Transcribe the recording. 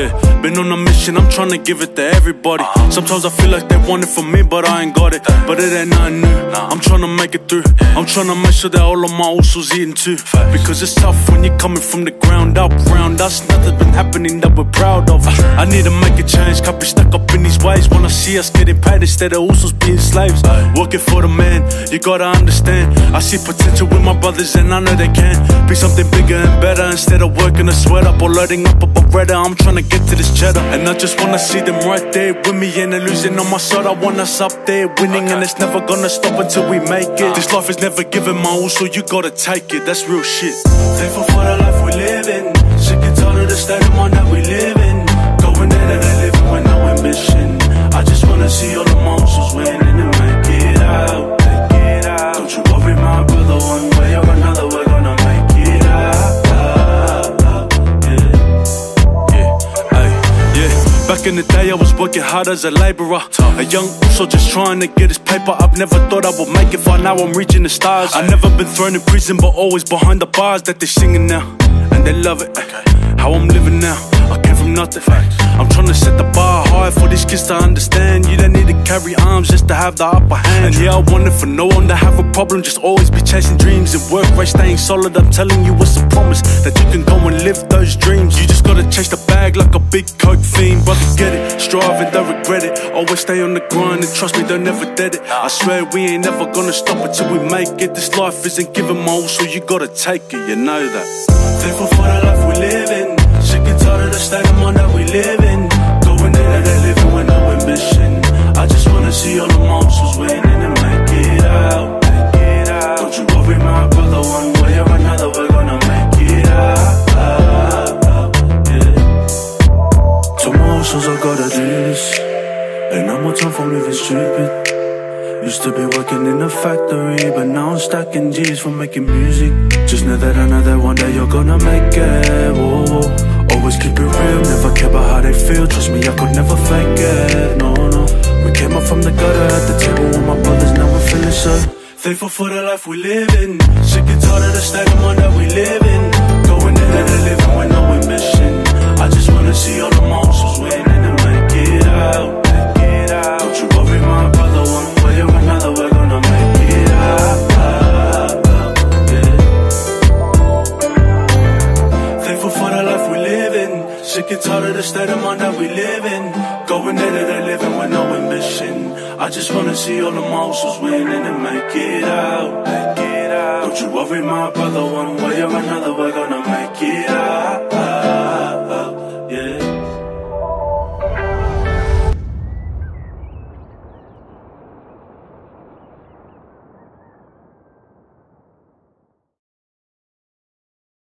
Yeah, been on a mission, I'm tryna give it to everybody. Sometimes I feel like they want it from me, but I ain't got it. But it ain't nothing new, I'm tryna make it through. I'm tryna make sure that all of my usos eating too. Because it's tough when you're coming from the ground up. Round us, nothing's been happening that we're proud of. I need to make a change, can't be stuck up in these ways. Wanna see us getting paid instead of usos being slaves. Working for the man, you gotta understand. I see potential with my brothers and I know they can be something bigger and better. Instead of working a sweat up or loading up a Beretta, I'm tryna get to this cheddar. And I just wanna see them right there with me, and they're losing on my side. I want us up there winning, and it's never gonna stop until we make it. This life is never given, my all, so you gotta take it. That's real shit. Thankful for the life we live in. Sick and tired of the state of mind that we live in. Going there that they living with no ambition. I just wanna see all the monsters winning and make it out. Don't you worry, my brother, one way or another we're gonna make it out. Back in the day I was working hard as a labourer, a young Uso just trying to get his paper up. Never thought I would make it far, now I'm reaching the stars. I never been thrown in prison, but always behind the bars that they're singing now. And they love it, how I'm living now. I came from nothing, I'm trying to set the bar high for these kids to understand. You don't need to carry arms just to have the upper hand. And yeah, I want it for no one to have a problem. Just always be chasing dreams and work right, staying solid. I'm telling you it's a promise that you can go and live those dreams. You just gotta chase the bag like a big coke fiend. Brother, get it, strive and don't regret it. Always stay on the grind and trust me, they'll never dead it. I swear we ain't never gonna stop until we make it. This life isn't given my all, so you gotta take it, you know that. Thankful for the life we live in. Sick and tired of the state of mind that we live in. Going there that they living with no ambition. I just wanna see all the monsters winning and make it out. Don't you worry, my brother, one way or another we're gonna make it out. Tomorrow, I gotta do this. Ain't no more time for living stupid. Used to be working in a factory, but now I'm stacking G's for making music. Just know that I know that one day you're gonna make it. Whoa, whoa. Always keep it real, never care about how they feel. Trust me, I could never fake it, no, no. We came up from the gutter at the table with my brothers, now we're feeling so thankful for the life we live in. Sick and tired of the state of mind that we live in. Going there that they living with no ambition. I just wanna see all the monsters winning and make it out. Don't you worry, my brother, one way or another we're gonna make it out. Thankful for the life we live in. Sick and tired of the state of mind that we live in. Going there that they living with no ambition. I just wanna see all the monsters winning and make it out. Don't you worry, my brother, one way or another we're gonna make it out.